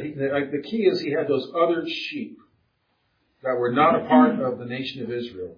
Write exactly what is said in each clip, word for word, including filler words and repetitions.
he, the, the key is he had those other sheep that were not a part of the nation of Israel.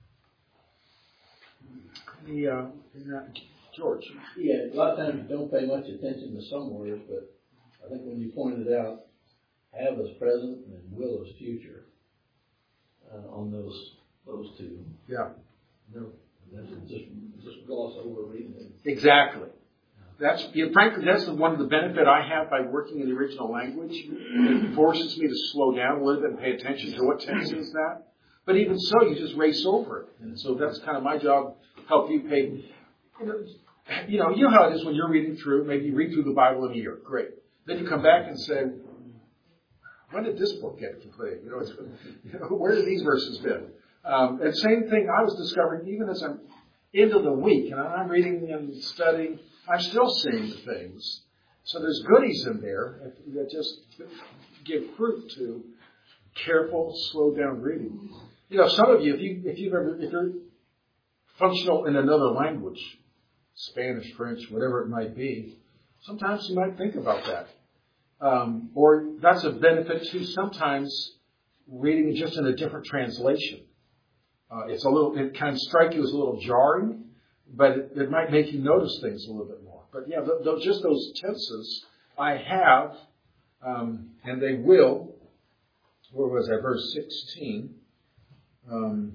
The, uh, George. Yeah, a lot of times you don't pay much attention to some words, but I think when you pointed out have as present and will as future uh, on those those two. Yeah. No, that's just just gloss over reading it. Exactly. That's you know, frankly that's the, one of the benefit I have by working in the original language. It forces me to slow down a little bit and pay attention to what tense is that. But even so, you just race over it, and so that's kind of my job. Help you pay. You know, you know, you know how it is when you're reading through. Maybe you read through the Bible in a year. Great. Then you come back and say, when did this book get completed? You know, it's, you know, where did these verses been? Um, and same thing I was discovering even as I'm into the week and I'm reading and studying, I'm still seeing the things. So there's goodies in there that just give fruit to careful, slow down reading. You know, some of you, if you if you've ever if you're functional in another language, Spanish, French, whatever it might be, sometimes you might think about that. Um, or that's a benefit too. Sometimes reading just in a different translation. Uh, it's a little, it can strike you as a little jarring, but it, it might make you notice things a little bit more. But yeah, th- th- just those tenses I have, um, and they will. Where was that? Verse sixteen. Um,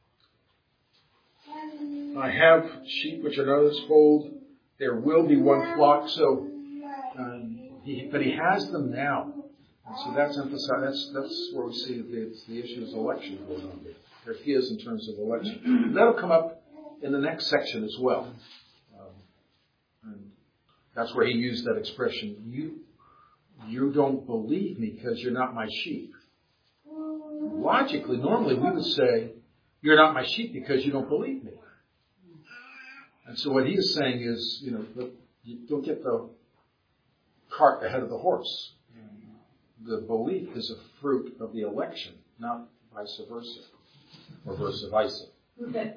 I have sheep which are not his fold. There will be one flock. So, um, he, but he has them now. And so that's emphasized. That's that's where we see the, it's the issue is election going on there. There he is in terms of election. That'll come up in the next section as well. Um, and that's where he used that expression. You you don't believe me because you're not my sheep. Logically, normally we would say, you're not my sheep because you don't believe me. And so what he is saying is, you know, you don't get the cart ahead of the horse. The belief is a fruit of the election, not vice versa, or versa versa. Okay.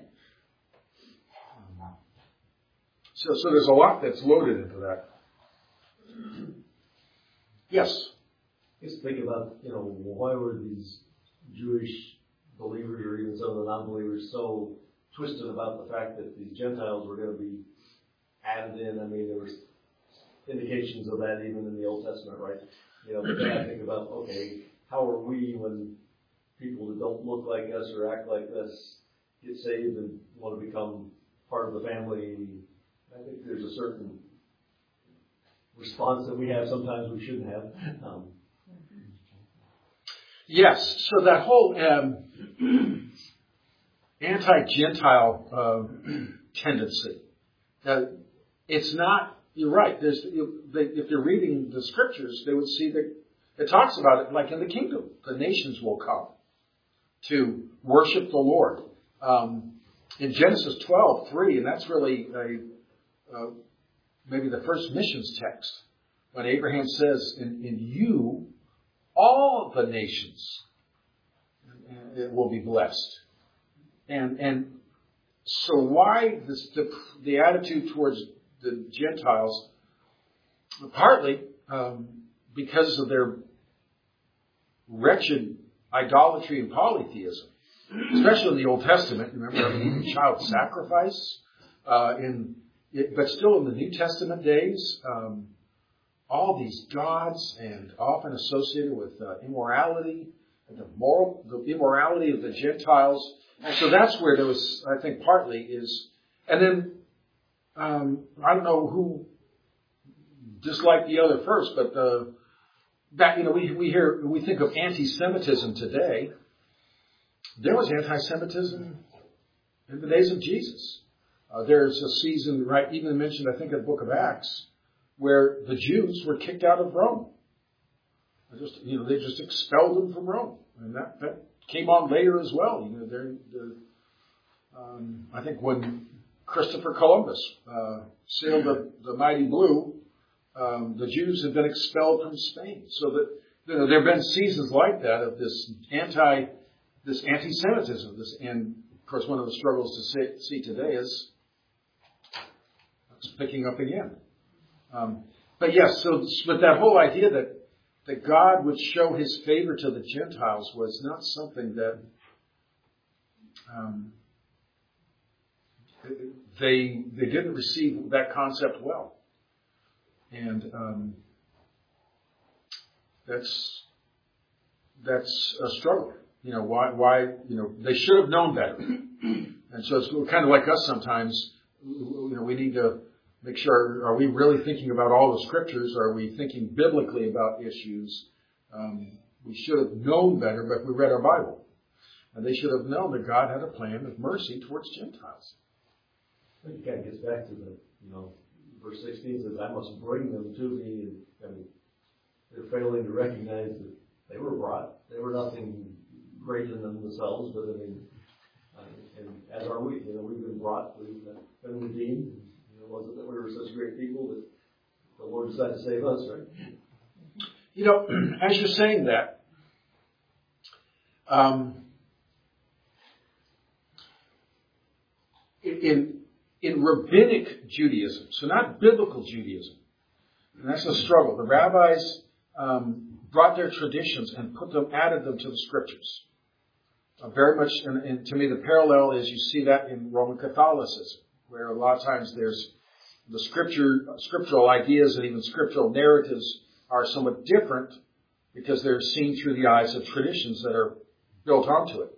So, so there's a lot that's loaded into that. Yes. Just think about, you know, why were these Jewish believers or even some of the non-believers so twisted about the fact that these Gentiles were going to be added in? I mean, there was indications of that even in the Old Testament, right? You know, but then I think about, okay, how are we when people that don't look like us or act like us get saved and want to become part of the family? I think there's a certain response that we have sometimes we shouldn't have. Um, yes, so that whole um, anti-Gentile uh, tendency, uh, it's not. You're right. There's, you, they, if you're reading the scriptures, they would see that it talks about it like in the kingdom. The nations will come to worship the Lord. Um, in Genesis twelve three, and that's really a, uh, maybe the first missions text, when Abraham says, in, in you, all the nations will be blessed. And and so why this, the, the attitude towards the Gentiles, partly um, because of their wretched idolatry and polytheism, especially in the Old Testament. Remember, I mean, even child sacrifice, uh, in it, but still in the New Testament days, um, all these gods, and often associated with uh, immorality, and the moral, the immorality of the Gentiles. And so that's where there was, I think, partly is, and then. Um, I don't know who disliked the other first, but uh, that you know we we hear we think of anti-Semitism today. There was anti-Semitism in the days of Jesus. Uh, there's a season, right, even mentioned I think in the Book of Acts, where the Jews were kicked out of Rome. They just you know they just expelled them from Rome, and that, that came on later as well. You know, they're, they're, um, I think when Christopher Columbus uh, sailed the, the mighty blue, um, the Jews have been expelled from Spain. So that you know, there have been seasons like that of this anti, this anti-Semitism. This, and of course, one of the struggles to see, see today is it's picking up again. Um, but yes, so but that whole idea that that God would show his favor to the Gentiles was not something that um, they they didn't receive that concept well. And um, that's that's a struggle. You know, why, why, you know, they should have known better. And so it's kind of like us sometimes. You know, we need to make sure, are we really thinking about all the scriptures? Are we thinking biblically about issues? Um, we should have known better, but we read our Bible. And they should have known that God had a plan of mercy towards Gentiles. I think it kind of gets back to the, you know, verse sixteen says, I must bring them to me. And I mean, they're failing to recognize that they were brought. They were nothing great in themselves, but I mean, uh, and as are we. You know, we've been brought, we've been redeemed. You know, it wasn't that we were such great people that the Lord decided to save us, right? You know, as you're saying that, um, in in rabbinic Judaism, so not biblical Judaism, and that's a struggle. The rabbis um, brought their traditions and put them, added them to the scriptures. Uh, very much, and, and to me, the parallel is you see that in Roman Catholicism, where a lot of times there's the scripture, scriptural ideas and even scriptural narratives are somewhat different because they're seen through the eyes of traditions that are built onto it.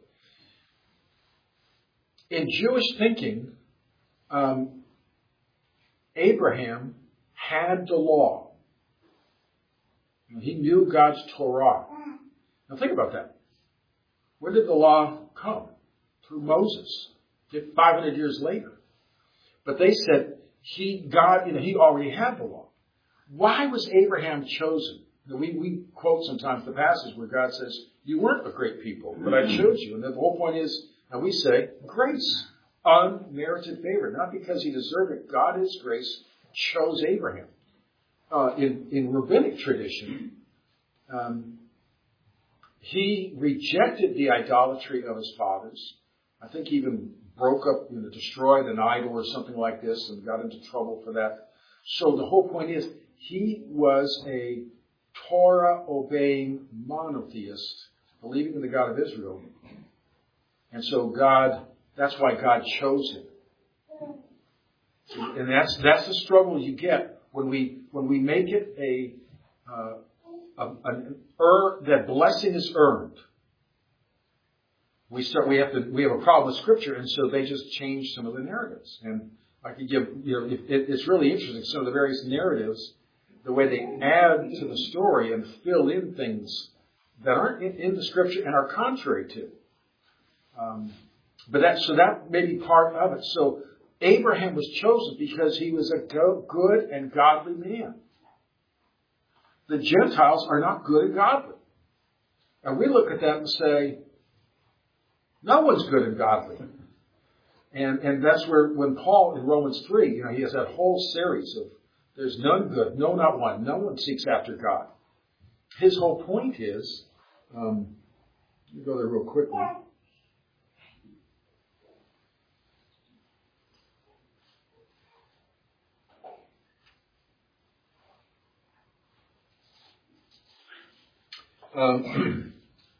In Jewish thinking, um, Abraham had the law. He knew God's Torah. Now think about that. Where did the law come? Through Moses, five hundred years later. But they said he, God, you know, he already had the law. Why was Abraham chosen? We, we quote sometimes the passage where God says, you weren't a great people, but I chose you. And the whole point is, and we say, grace, unmerited favor. Not because he deserved it. God, His grace, chose Abraham. Uh, in, in rabbinic tradition, um, he rejected the idolatry of his fathers. I think he even broke up, you know, destroyed an idol or something like this and got into trouble for that. So the whole point is, he was a Torah-obeying monotheist, believing in the God of Israel. And so God, that's why God chose him. And that's that's the struggle you get when we when we make it a uh, a, an er, that blessing is earned. We start. We have to. We have a problem with Scripture, and so they just change some of the narratives. And I could give. You know, it, it's really interesting. Some of the various narratives, the way they add to the story and fill in things that aren't in, in the Scripture and are contrary to. Um, but that so that may be part of it. So Abraham was chosen because he was a good and godly man. The Gentiles are not good and godly. And we look at that and say, no one's good and godly. And and that's where, when Paul in Romans three, you know, he has that whole series of, there's none good, no, not one. No one seeks after God. His whole point is, um, let me go there real quickly. Um,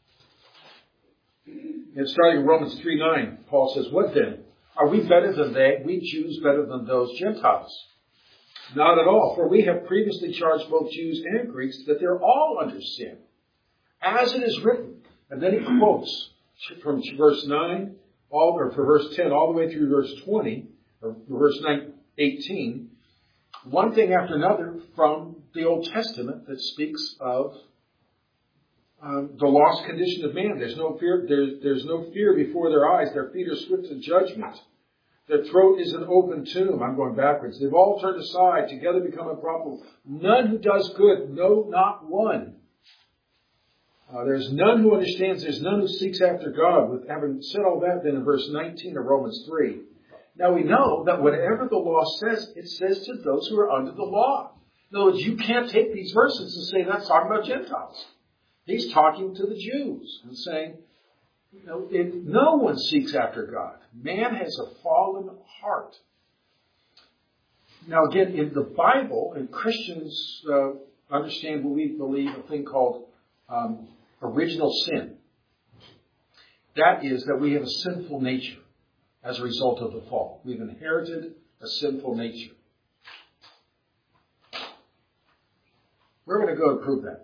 and starting in Romans three nine, Paul says, what then? Are we better than they? We Jews better than those Gentiles? Not at all, for we have previously charged both Jews and Greeks that they're all under sin, as it is written. And then he quotes from verse nine, all, or for verse ten, all the way through verse twenty, or verse eighteen, one thing after another from the Old Testament that speaks of Um, the lost condition of man. There's no fear. There's, there's no fear before their eyes. Their feet are swift to judgment. Their throat is an open tomb. I'm going backwards. They've all turned aside. Together become unprofitable. None who does good. No, not one. Uh, there's none who understands. There's none who seeks after God. With having said all that, then in verse nineteen of Romans three. Now we know that whatever the law says, it says to those who are under the law. In other words, you can't take these verses and say that's talking about Gentiles. He's talking to the Jews and saying, you know, if no one seeks after God. Man has a fallen heart. Now again, in the Bible, and Christians uh, understand what we believe a thing called um, original sin. That is that we have a sinful nature as a result of the fall. We've inherited a sinful nature. We're going to go to prove that.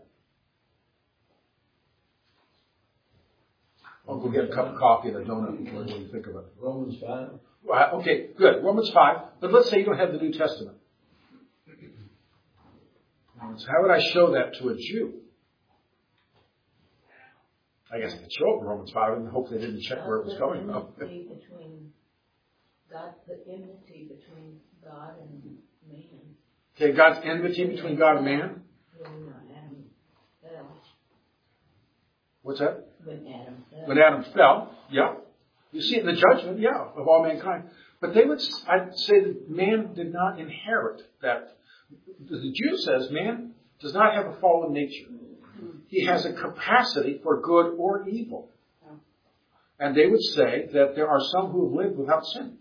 I'll go get a cup of coffee and a donut. What do you think about it? Romans five. Well, okay, good. Romans five. But let's say you don't have the New Testament. So how would I show that to a Jew? I guess I could show it in Romans five and hope they didn't check where it was going. Uh, the enmity between God, the enmity between God and man. Okay, God's enmity between God and man. When Adam fell. What's that? When Adam fell. When Adam fell, yeah. You see it in the judgment, yeah, of all mankind. But they would, I'd say that man did not inherit that. The Jew says man does not have a fallen nature. He has a capacity for good or evil. And they would say that there are some who have lived without sin.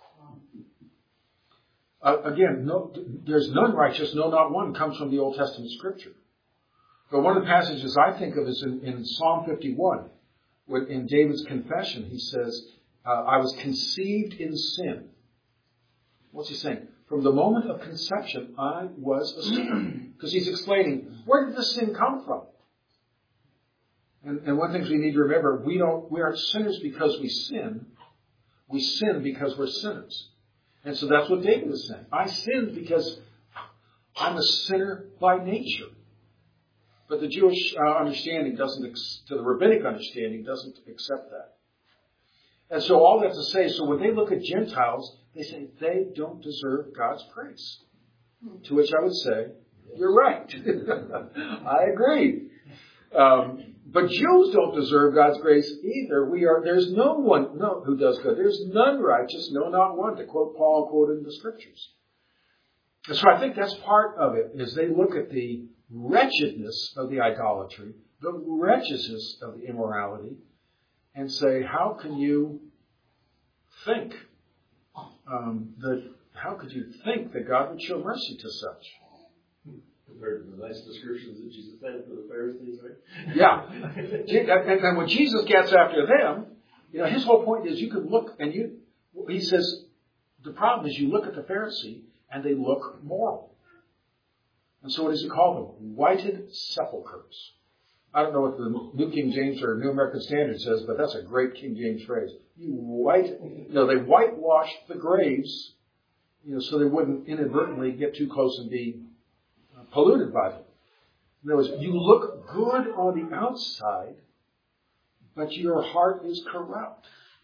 Uh, again, no, there's none righteous, no, not one, comes from the Old Testament Scripture. But one of the passages I think of is in, in Psalm fifty-one. When, in David's confession, he says, uh, I was conceived in sin. What's he saying? From the moment of conception, I was a sinner. Because he's explaining, where did this sin come from? And, and one thing we need to remember, we don't, we aren't sinners because we sin. We sin because we're sinners. And so that's what David is saying. I sinned because I'm a sinner by nature. But the Jewish uh, understanding doesn't, ex- to the rabbinic understanding, doesn't accept that. And so all that to say, so when they look at Gentiles, they say they don't deserve God's praise. To which I would say, you're right. I agree. Um, but Jews don't deserve God's grace either. We are, there's no one no, who does good. There's none righteous, no, not one, to quote Paul quoted in the Scriptures. And so I think that's part of it, is they look at the wretchedness of the idolatry, the wretchedness of the immorality, and say, how can you think um, that, how could you think that God would show mercy to such? Compared to the nice descriptions that Jesus had for the Pharisees, right? Yeah. And, and when Jesus gets after them, you know, his whole point is you can look and you, he says, the problem is you look at the Pharisee and they look moral. And so what does he call them? Whited sepulchres. I don't know what the New King James or New American Standard says, but that's a great King James phrase. You white, you know, they whitewashed the graves, you know, so they wouldn't inadvertently get too close and be polluted by them. In other words, you look good on the outside, but your heart is corrupt.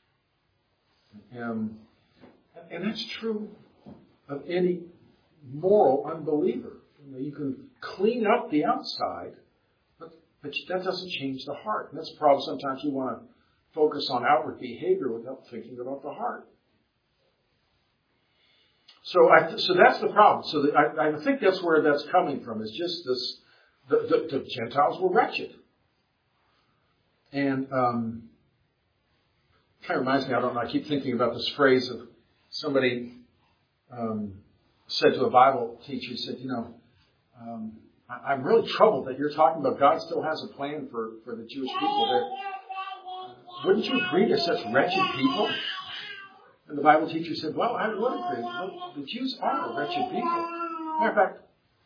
Um, and that's true of any moral unbeliever. You know, you can clean up the outside, but, but that doesn't change the heart. And that's the problem. Sometimes we want to focus on outward behavior without thinking about the heart. So, I, so that's the problem. So the, I, I think that's where that's coming from. Is just this: the, the, the Gentiles were wretched, and um, kind of reminds me. I don't know. I keep thinking about this phrase of somebody um, said to a Bible teacher. He said, "You know, um, I, I'm really troubled that you're talking about God still has a plan for for the Jewish people. There, wouldn't you agree they're such wretched people?" And the Bible teacher said, well, I would agree. Look, the Jews are a wretched people. Matter of fact,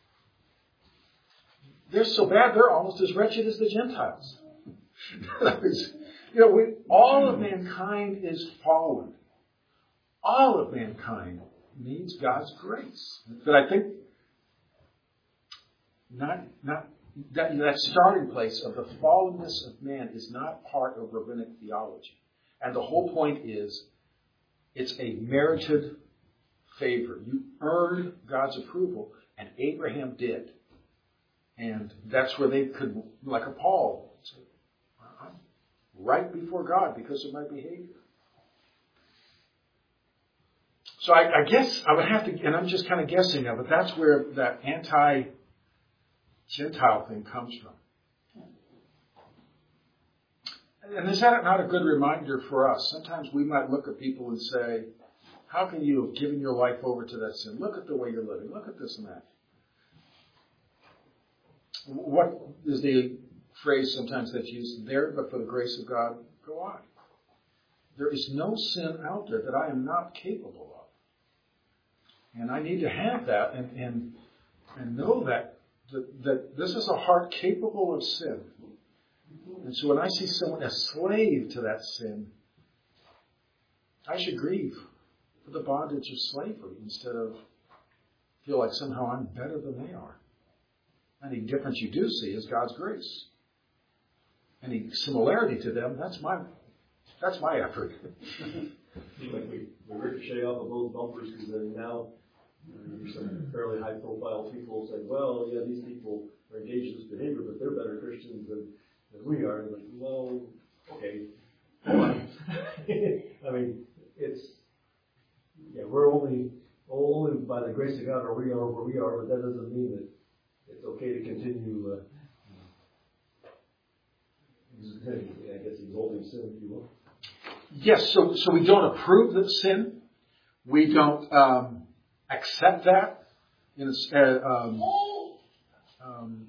they're so bad, they're almost as wretched as the Gentiles. You know, we, all of mankind is fallen. All of mankind needs God's grace. But I think not, not that, that starting place of the fallenness of man is not part of rabbinic theology. And the whole point is, it's a merited favor. You earned God's approval, and Abraham did. And that's where they could, like a Paul, say, I'm right before God because of my behavior. So I, I guess I would have to, and I'm just kind of guessing now, but that's where that anti-Gentile thing comes from. And is that not a good reminder for us? Sometimes we might look at people and say, how can you have given your life over to that sin? Look at the way you're living. Look at this and that. what is the phrase sometimes that's used? There, but for the grace of God, go on. There is no sin out there that I am not capable of. And I need to have that and, and, and know that, that, that this is a heart capable of sin. And so when I see someone a slave to that sin, I should grieve for the bondage of slavery instead of feel like somehow I'm better than they are. Any difference you do see is God's grace. Any similarity to them, that's my that's my effort. Like we, we ricochet off of those bumpers because then now uh, there's some fairly high profile people say, well, yeah, these people are engaged in this behavior, but they're better Christians than, than we are. And like, well, okay. I mean, it's, yeah, we're only, only by the grace of God are we are where we are, but that doesn't mean that it's okay to continue, uh, I guess, exalting sin, if you will. Yes, so so we don't approve of sin. We don't um, accept that. In a, uh, um, um,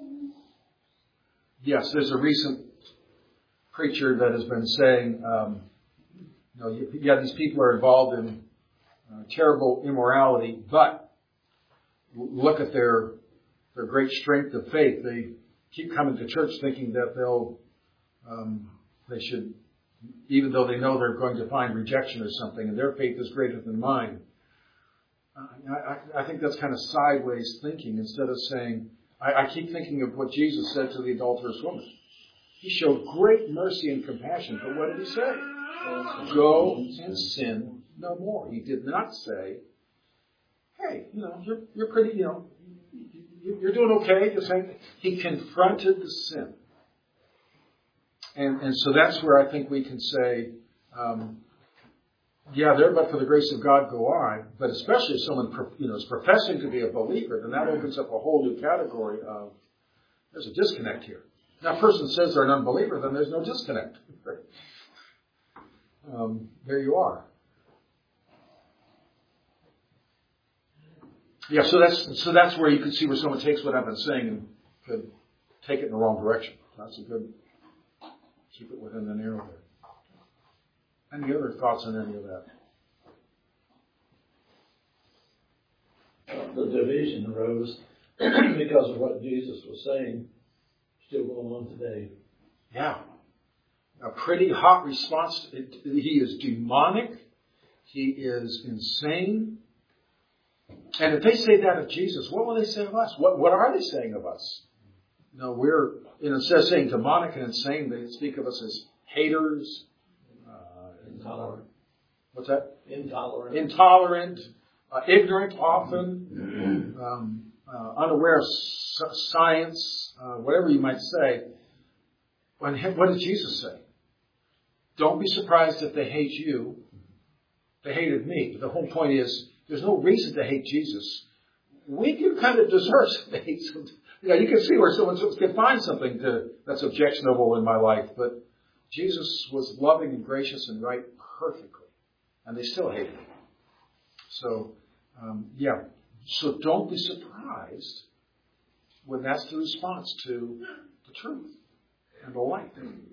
yes, there's a recent preacher that has been saying, um, you know, yeah, these people are involved in uh, terrible immorality, but look at their their great strength of faith. They keep coming to church thinking that they'll um, they should. Even though they know they're going to find rejection or something, and their faith is greater than mine. Uh, I, I think that's kind of sideways thinking instead of saying, I, I keep thinking of what Jesus said to the adulterous woman. He showed great mercy and compassion, but what did he say? Go and sin no more. He did not say, hey, you know, you're, you're pretty, you know, you're doing okay. You're saying, he confronted the sin. And, and so that's where I think we can say, um, yeah, there, but for the grace of God, go on. But especially if someone, you know, is professing to be a believer, then that opens up a whole new category of there's a disconnect here. Now, if a person says they're an unbeliever, then there's no disconnect. um, there you are. Yeah, so that's so that's where you can see where someone takes what I've been saying and could take it in the wrong direction. That's a good. Keep it within the narrow there. Any other thoughts on any of that? The division arose because of what Jesus was saying, still going on today. Yeah. A pretty hot response. He is demonic. He is insane. And if they say that of Jesus, what will they say of us? What, what are they saying of us? No, we're, you know, instead of saying demonic and insane, they speak of us as haters. Uh, Intolerant. What's that? Intolerant. Intolerant, uh, ignorant often, um, uh, unaware of s- science, uh, whatever you might say. When, what did Jesus say? Don't be surprised if they hate you. They hated me. But the whole point is, there's no reason to hate Jesus. We can kind of deserve some hate sometimes. Yeah, you can see where someone can find something to, that's objectionable in my life, but Jesus was loving and gracious and right perfectly, and they still hated him. So, um, yeah, so don't be surprised when that's the response to the truth and the light.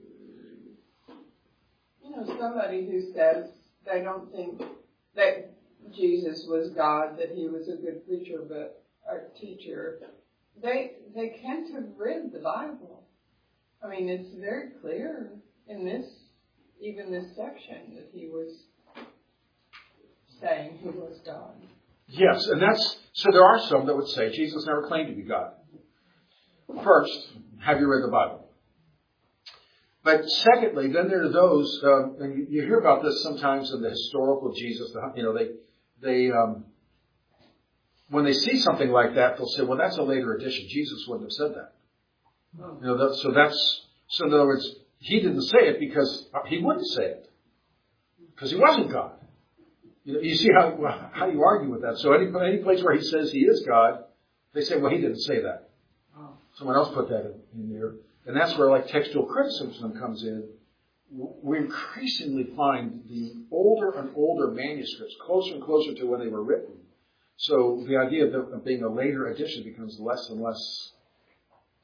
You know, somebody who says they don't think that Jesus was God, that he was a good preacher, but a teacher. They they can't have read the Bible. I mean, it's very clear in this, even this section, that he was saying he was God. Yes, and that's, so there are some that would say Jesus never claimed to be God. First, have you read the Bible? But secondly, then there are those, um, and you, you hear about this sometimes in the historical Jesus, the, you know, they, they, um, when they see something like that, they'll say, well, that's a later addition. Jesus wouldn't have said that. Oh. You know, that, so that's, so in other words, he didn't say it because he wouldn't say it. Because he wasn't God. You know, you see how, how you argue with that. So any, any place where he says he is God, they say, well, he didn't say that. Oh. Someone else put that in, in there. And that's where like textual criticism comes in. We increasingly find the older and older manuscripts closer and closer to when they were written. So the idea of, the, of being a later edition becomes less and less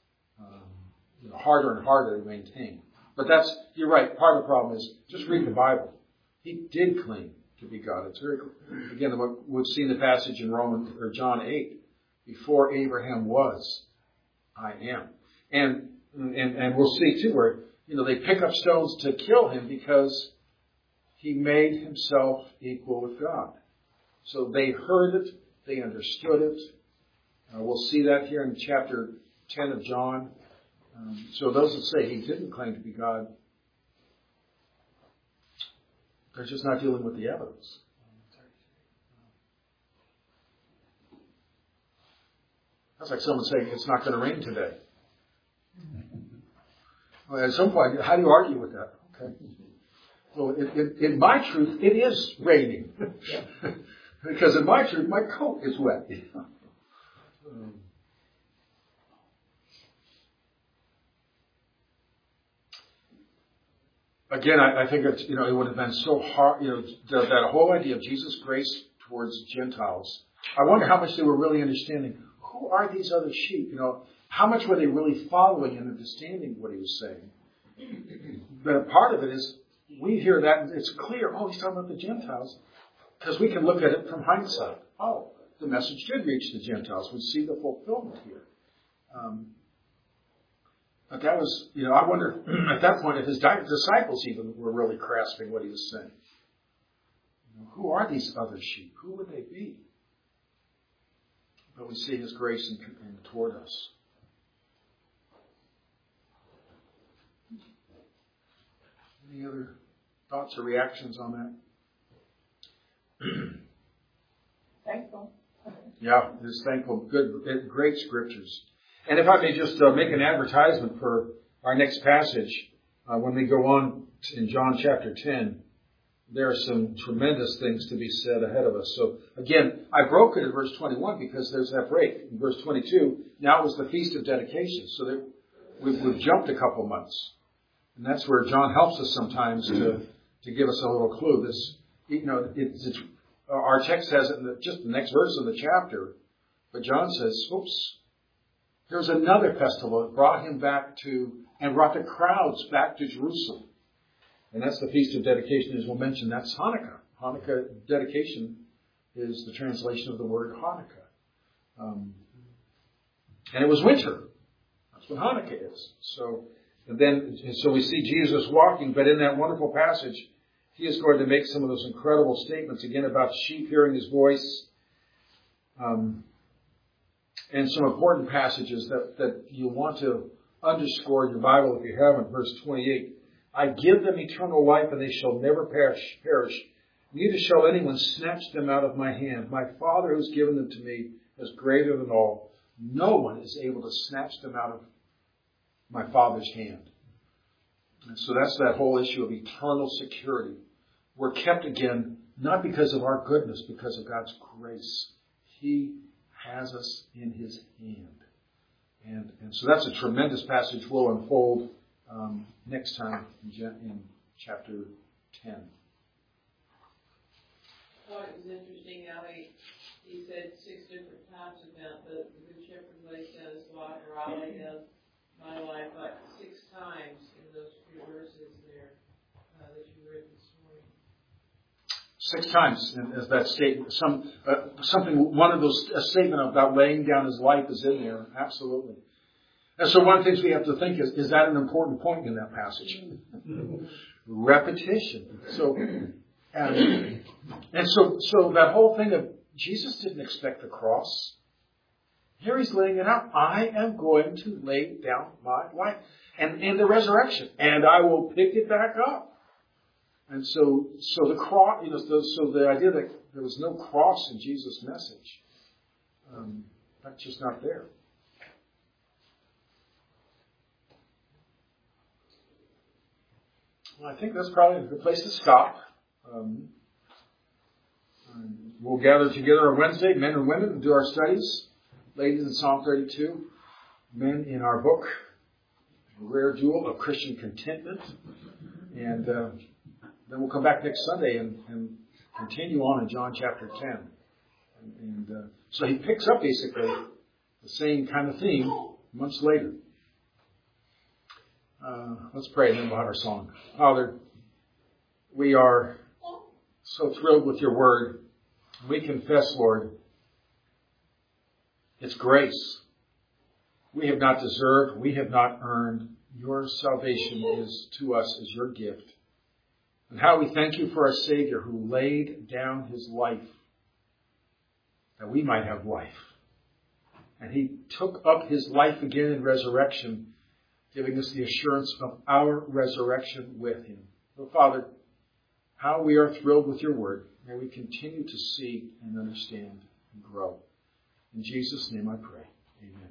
you know, harder and harder to maintain. But that's, you're right, part of the problem is just read the Bible. He did claim to be God. It's very, again, we've seen the passage in Romans or John eight. Before Abraham was, I am. And, and, and we'll see too where, you know, they pick up stones to kill him because he made himself equal with God. So they heard it. They understood it. Uh, we'll see that here in chapter ten of John. Um, so those that say he didn't claim to be God, they're just not dealing with the evidence. That's like someone saying it's not going to rain today. Well, at some point, how do you argue with that? Okay. Well, in, in, in my truth, it is raining. Because in my truth, my coat is wet. um, Again, I, I think it's, you know, it would have been so hard, you know, the, that whole idea of Jesus' grace towards Gentiles. I wonder how much they were really understanding. Who are these other sheep? You know, how much were they really following and understanding what he was saying? But a part of it is, we hear that and it's clear, oh, he's talking about the Gentiles. Because we can look at it from hindsight. Oh, the message did reach the Gentiles. We see the fulfillment here. Um, But that was, you know, I wonder at that point if his disciples even were really grasping what he was saying. You know, who are these other sheep? Who would they be? But we see his grace in, in toward us. Any other thoughts or reactions on that? Thankful. Yeah, just thankful. Good, great scriptures. And if I may just uh, make an advertisement for our next passage, uh, when we go on in John chapter ten, there are some tremendous things to be said ahead of us. So again, I broke it at verse twenty-one because there's that break. In verse twenty-two, now it was the Feast of Dedication. So that we've, we've jumped a couple months. And that's where John helps us sometimes to, to give us a little clue. This, you know, it's, it's, our text has it in the, just the next verse of the chapter. But John says, oops, there's another festival that brought him back to, and brought the crowds back to Jerusalem. And that's the Feast of Dedication, as we'll mention. That's Hanukkah. Hanukkah, dedication, is the translation of the word Hanukkah. Um, and it was winter. That's what Hanukkah is. So, and then, so we see Jesus walking, but in that wonderful passage, he is going to make some of those incredible statements again about sheep hearing his voice. Um, and some important passages that, that you want to underscore in your Bible if you haven't. Verse twenty-eight. I give them eternal life and they shall never perish, perish. Neither shall anyone snatch them out of my hand. My Father who's given them to me is greater than all. No one is able to snatch them out of my Father's hand. And so that's that whole issue of eternal security. We're kept again, not because of our goodness, because of God's grace. He has us in his hand. And, and so that's a tremendous passage we'll unfold um, next time in, in chapter ten. I thought it was interesting how he, he said six different times about the, the Good Shepherd lays down his life, or I lay down my life, like six times in those few verses there uh, that you read this morning. Six times, and as that statement, some uh, something, one of those, a statement about laying down his life is in there, absolutely. And so one of the things we have to think is, is that an important point in that passage? Repetition. So, and, and so, so that whole thing of Jesus didn't expect the cross. Here he's laying it out. I am going to lay down my life. And in the resurrection. And I will pick it back up. And so, so the cross, you know, so, so the idea that there was no cross in Jesus' message, um, that's just not there. Well, I think that's probably a good place to stop. Um, we'll gather together on Wednesday, men and women, and do our studies. Ladies in Psalm thirty-two, men in our book, Rare Jewel of Christian Contentment. And uh, then we'll come back next Sunday and, and continue on in John chapter ten. And, and uh, so he picks up basically the same kind of theme months later. Uh, let's pray and then we'll have our song. Father, we are so thrilled with your word. We confess, Lord, it's grace. We have not deserved, we have not earned. Your salvation is to us as your gift. And how we thank you for our Savior who laid down his life that we might have life. And he took up his life again in resurrection, giving us the assurance of our resurrection with him. So, Father, how we are thrilled with your word. May we continue to see and understand and grow. In Jesus' name I pray. Amen.